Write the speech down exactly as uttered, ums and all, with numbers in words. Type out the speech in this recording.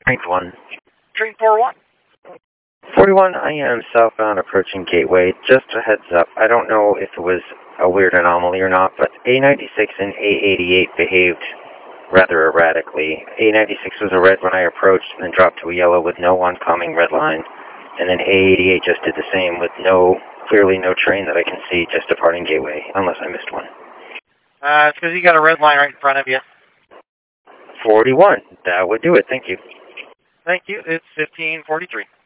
Train one. Train four one. forty-one, I am southbound approaching Gateway. Just a heads up, I don't know if it was a weird anomaly or not, but A ninety-six and A eighty-eight behaved rather erratically. A ninety-six was a red when I approached and then dropped to a yellow with no oncoming red line. And then A eighty-eight just did the same with no, clearly no train that I can see just departing Gateway, unless I missed one. Uh, it's because you got a red line right in front of you. forty-one, that would do it, thank you. Thank you, it's fifteen forty-three.